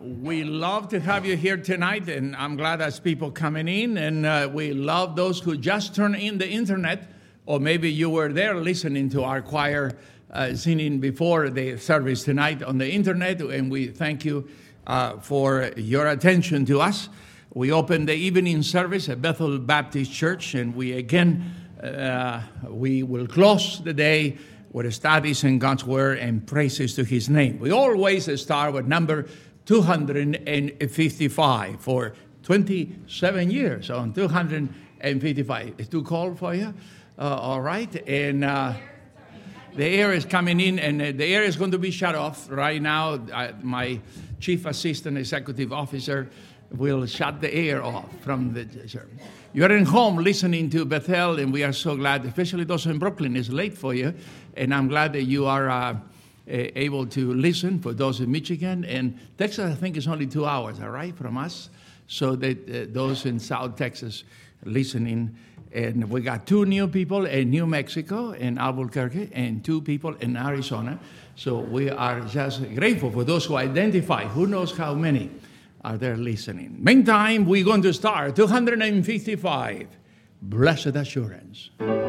We love to have you here tonight, and I'm glad there's people coming in, and we love those who just turned in the internet, or maybe you were there listening to our choir singing before the service tonight on the internet, and we thank you for your attention to us. We opened the evening service at Bethel Baptist Church, and we will close the day with studies in God's Word and praises to His name. We always start with number 255 for 27 years on 255. It's too cold for you? All right. And the air is coming in, and the air is going to be shut off right now. My chief assistant executive officer will shut the air off from the church. You're at home listening to Bethel, and we are so glad, especially those in Brooklyn. It's late for you, and I'm glad that you are able to listen. For those in Michigan and Texas, I think it's only 2 hours, all right, from us. So that those in South Texas listening, and we got 2 new people in New Mexico and Albuquerque, and 2 people in Arizona. So we are just grateful for those who identify. Who knows how many are there listening? Meantime, we're going to start 255, Blessed Assurance.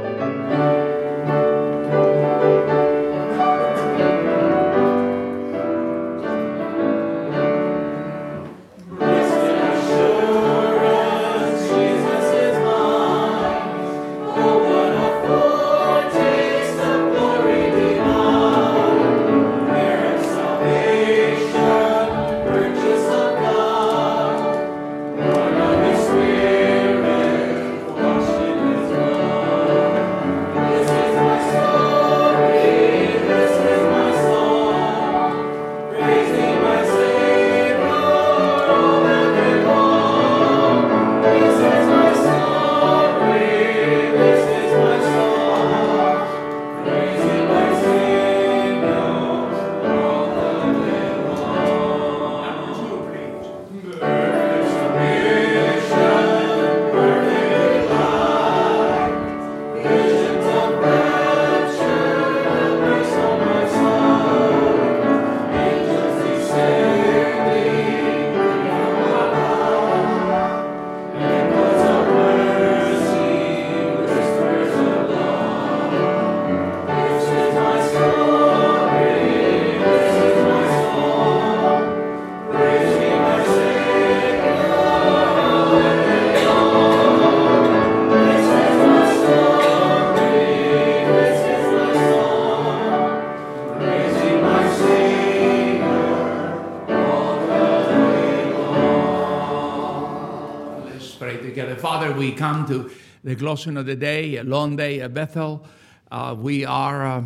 We come to the closing of the day, a long day at Bethel. We are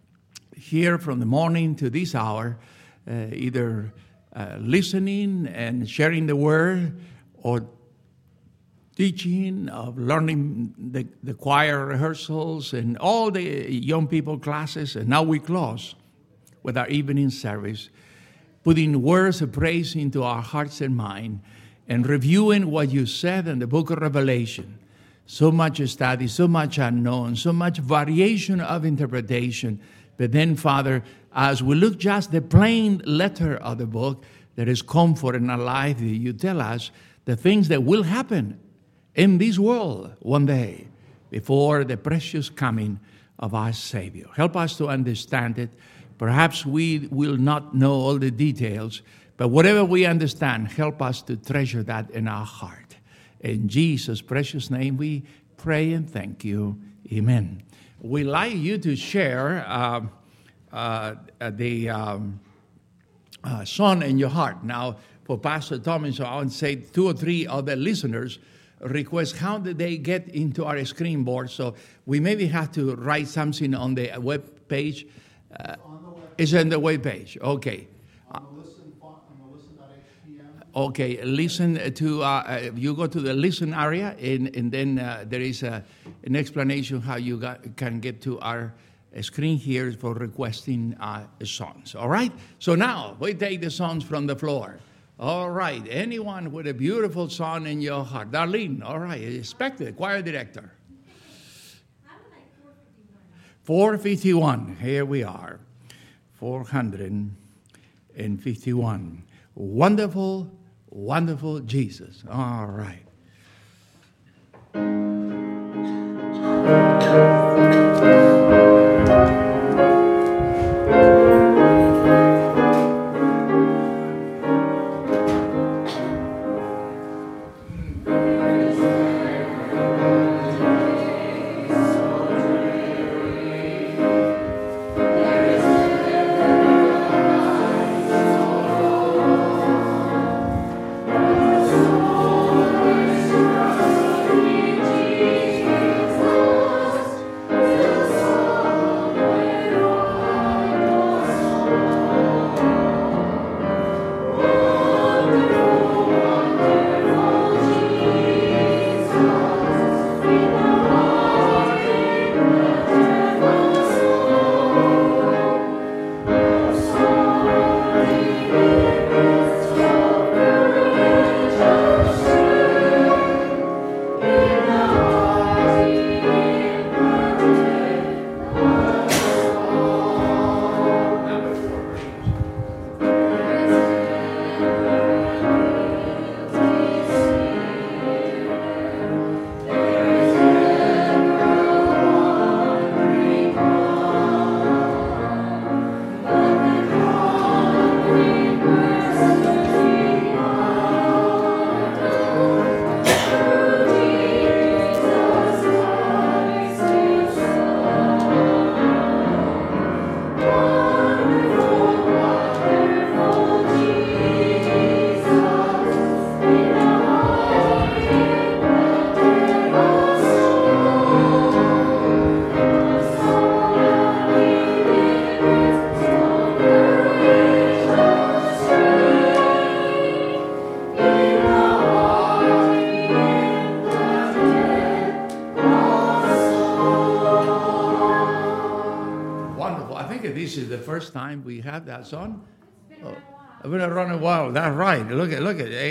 here from the morning to this hour, either listening and sharing the word, or teaching, of learning the choir rehearsals and all the young people classes. And now we close with our evening service, putting words of praise into our hearts and mind, and reviewing what you said in the book of Revelation. So much study, so much unknown, so much variation of interpretation. But then, Father, as we look just the plain letter of the book, there is comfort in our life that you tell us the things that will happen in this world one day before the precious coming of our Savior. Help us to understand it. Perhaps we will not know all the details, but whatever we understand, help us to treasure that in our heart. In Jesus' precious name we pray and thank you. Amen. We'd like you to share the song in your heart. Now, for Pastor Thomas, I would say 2 or 3 of the listeners request how did they get into our screen board. So we maybe have to write something on the web page. It's on the web page. Okay. Okay, listen to, you go to the listen area, and then there is an explanation how you can get to our screen here for requesting songs. All right? So now, we take the songs from the floor. All right, anyone with a beautiful song in your heart? Darlene, all right, expected, choir director. 451, here we are, 451. Wonderful, wonderful Jesus. All right. This is the first time we have that song. It's been around a while. That's right. Look at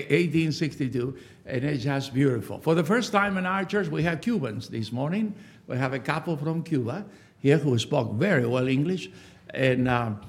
1862, and it's just beautiful. For the first time in our church, we have Cubans this morning. We have a couple from Cuba here who spoke very well English, and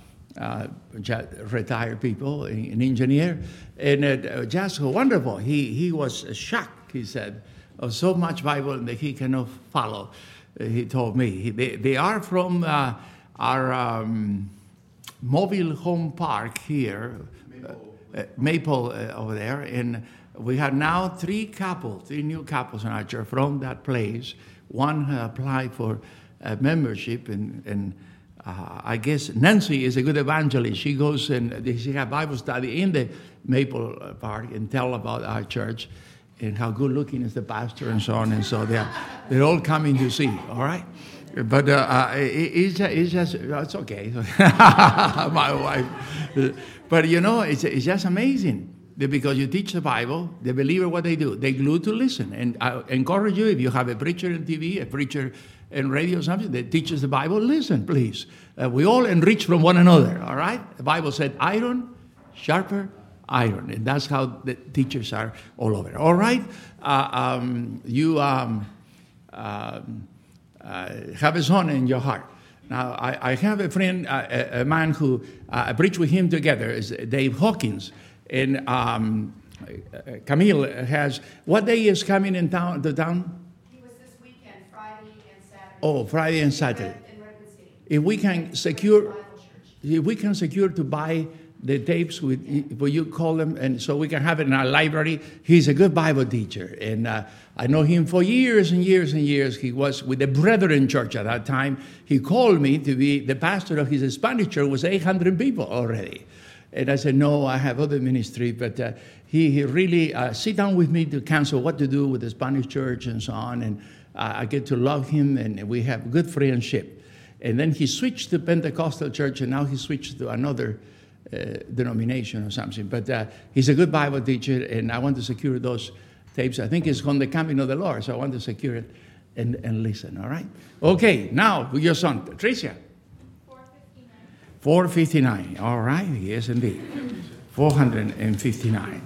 retired people, an engineer, and just wonderful. He was shocked. He said, of so much Bible that he cannot follow. He told me they are from our mobile home park here, Maple over there, and we have now three new couples in our church from that place. One applied for membership, and I guess Nancy is a good evangelist. She goes and she has Bible study in the Maple Park and tell about our church and how good looking is the pastor and so on. And so they're all coming to see, all right? But it's okay. My wife. But you know, it's just amazing because you teach the Bible, the believer, what they do, they glue to listen. And I encourage you, if you have a preacher on TV, a preacher in radio or something that teaches the Bible, listen, please. We all enrich from one another, all right? The Bible said iron, sharper iron. And that's how the teachers are all over. All right? You have a son in your heart. Now, I have a friend, a man who I preach with him together, is Dave Hawkins. And Camille has, what day is coming in town? The town? He was this weekend, Friday and Saturday. Oh, Friday and Saturday. In Redwood City. If we can secure to buy the tapes with you call them, and so we can have it in our library. He's a good Bible teacher, and I know him for years and years and years. He was with the Brethren Church at that time. He called me to be the pastor of his Spanish church. Was 800 people already, and I said, no, I have other ministry, but he really sit down with me to counsel what to do with the Spanish church and so on, and I get to love him, and we have good friendship. And then he switched to Pentecostal church, and now he switched to another denomination or something. But he's a good Bible teacher, and I want to secure those tapes. I think it's on the coming of the Lord, so I want to secure it and listen, all right? Okay, now with your son, Tricia. 459. All right, yes, indeed. 459.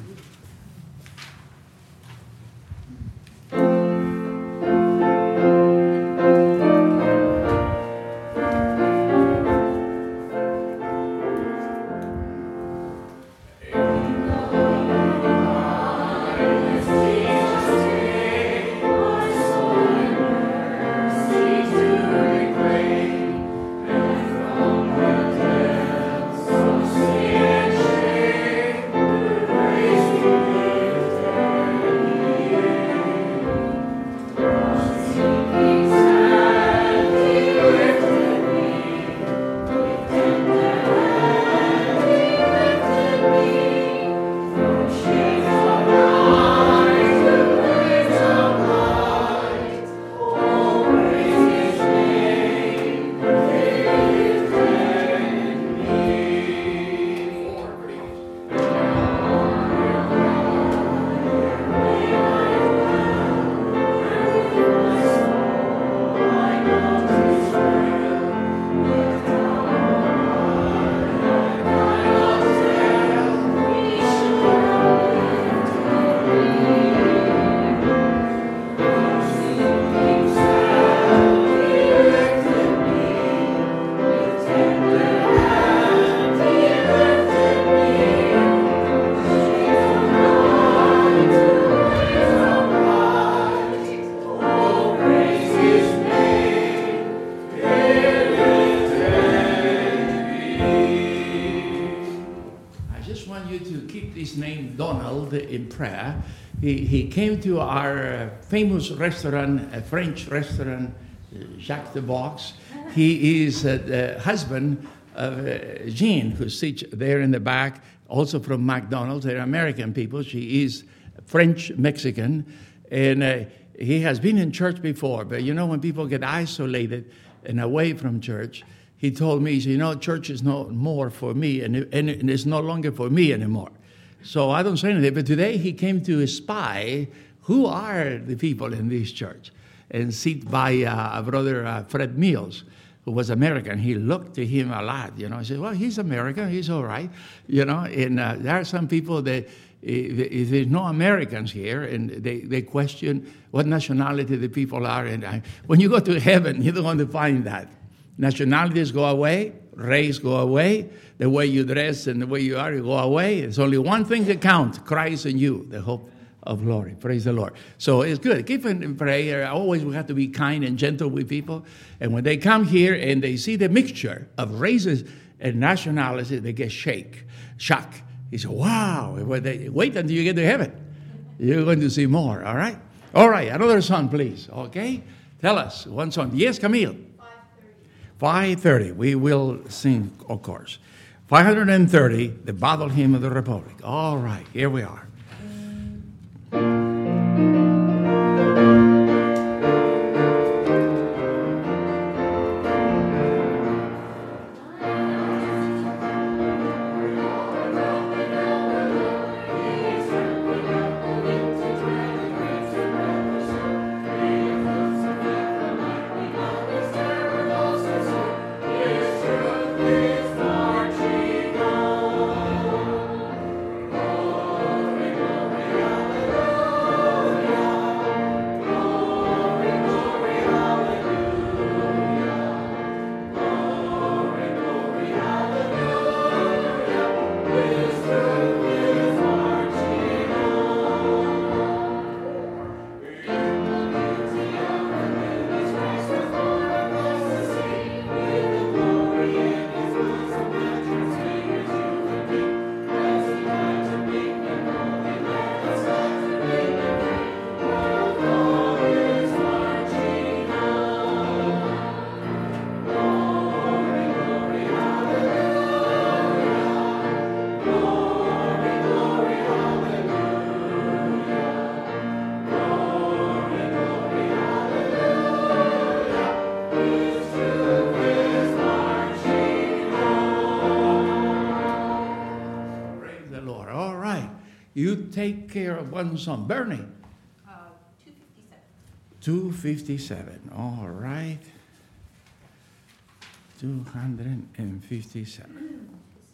want you to keep this name Donald in prayer. He came to our famous restaurant, a French restaurant, Jacques de Box. He is the husband of Jean, who sits there in the back, also from McDonald's. They're American people. She is French-Mexican. And he has been in church before. But you know, when people get isolated and away from church, he told me, he said, you know, church is no more for me, and it's no longer for me anymore. So I don't say anything. But today he came to spy who are the people in this church, and sit by Brother Fred Mills, who was American. He looked to him a lot, you know. I said, well, he's American, he's all right, you know. And there are some people that, if there's no Americans here, and they question what nationality the people are. And when you go to heaven, you're going to find that. Nationalities go away, race go away, the way you dress and the way you are, you go away. There's only one thing that counts, Christ in you, the hope of glory. Praise the Lord. So it's good. Keep in prayer. Always we have to be kind and gentle with people. And when they come here and they see the mixture of races and nationalities, they get shocked. He said, wow, wait until you get to heaven. You're going to see more, all right? All right, another song, please, okay? Tell us, one song. Yes, Camille? 530. We will sing, of course. 530, the Battle Hymn of the Republic. All right, here we are. You take care of one song. Bernie. 257. All right. 257.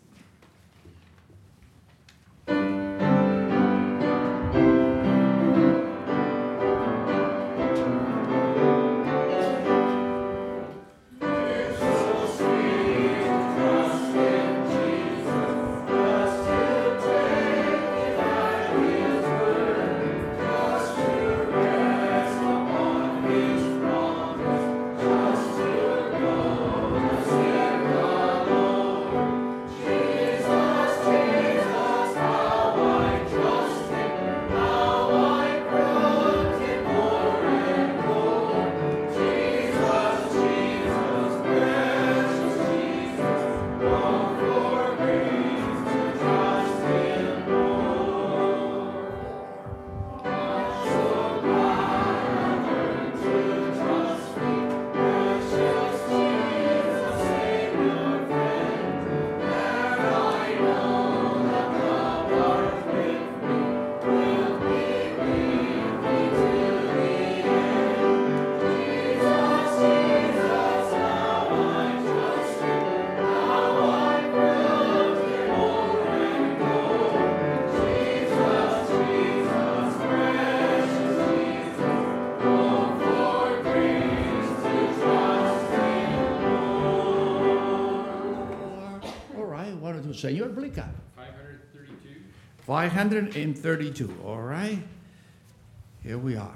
Señor Blica. 532. 532, all right. Here we are.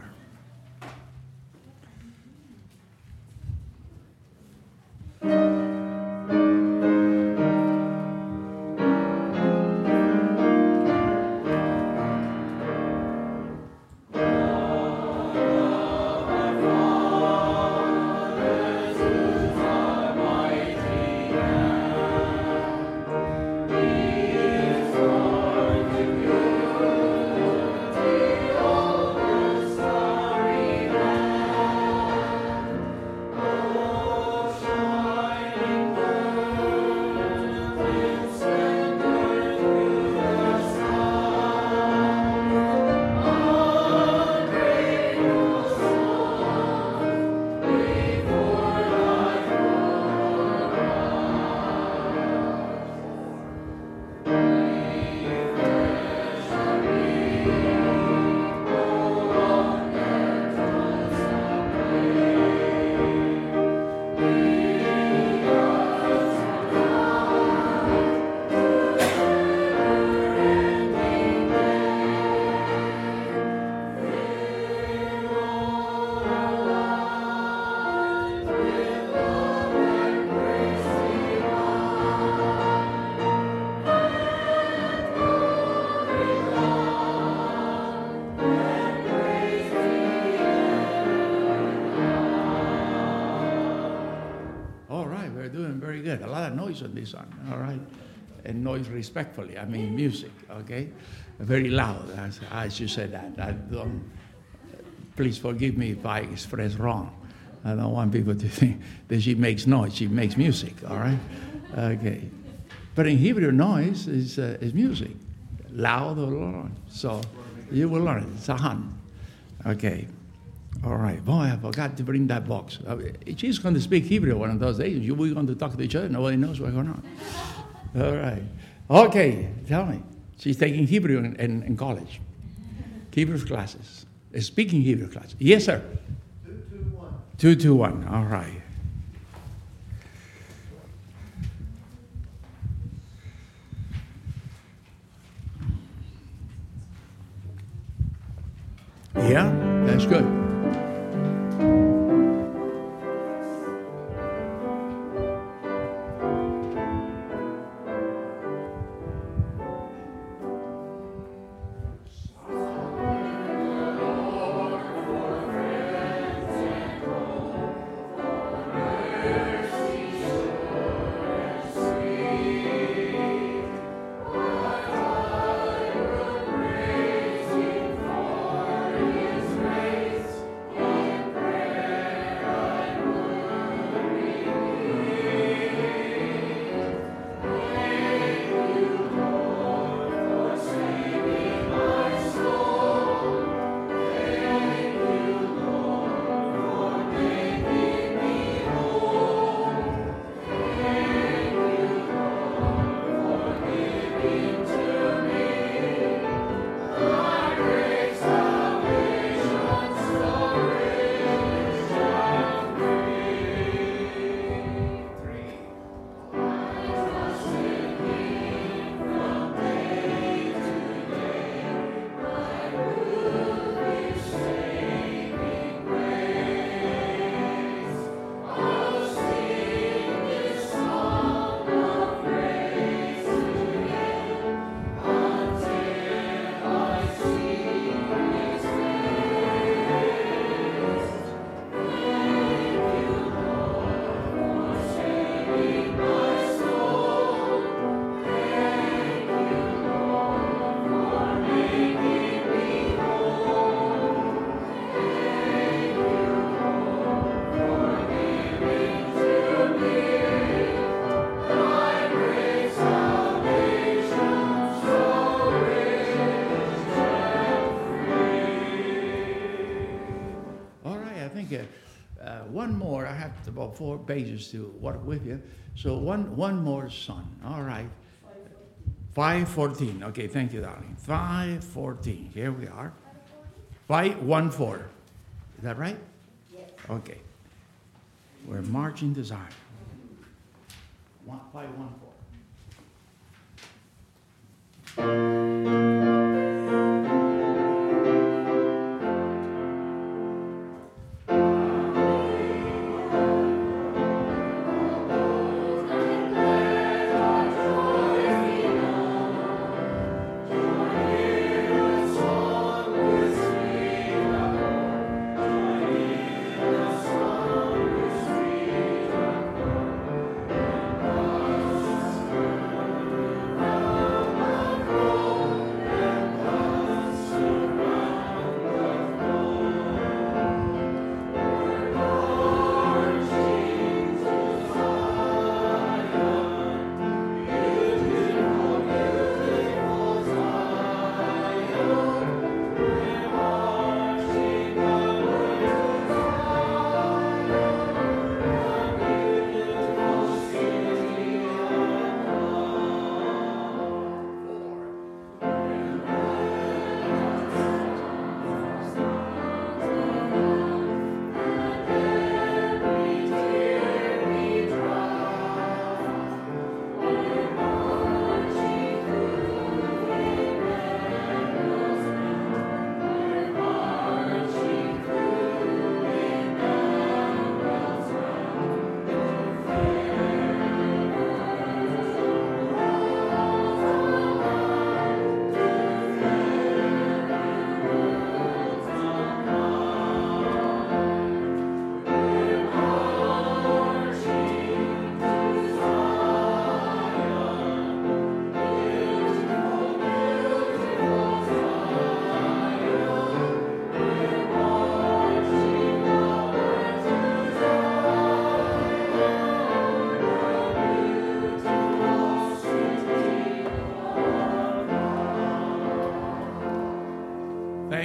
said, a lot of noise on this one, all right? And noise respectfully, I mean music, okay? Very loud, as you said that. I don't, please forgive me if I express wrong. I don't want people to think that she makes noise. She makes music, all right? Okay. But in Hebrew, noise is music, loud or loud. So you will learn it. It's a hun. Okay. All right. Boy, I forgot to bring that box. She's going to speak Hebrew one of those days. We're going to talk to each other. Nobody knows what's going on. All right. Okay. Tell me. She's taking Hebrew in college. Hebrew classes. Speaking Hebrew classes. Yes, sir. 221. 221. All right. Yeah, that's good. One more. I have about 4 pages to work with you. So one more song. All right. 514. Okay, thank you, darling. 514. Here we are. 514. Is that right? Yes. Okay. We're marching to Zion. 514.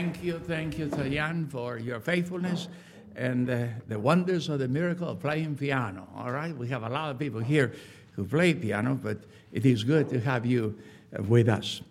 Thank you, Tayan, for your faithfulness and the wonders of the miracle of playing piano. All right, we have a lot of people here who play piano, but it is good to have you with us.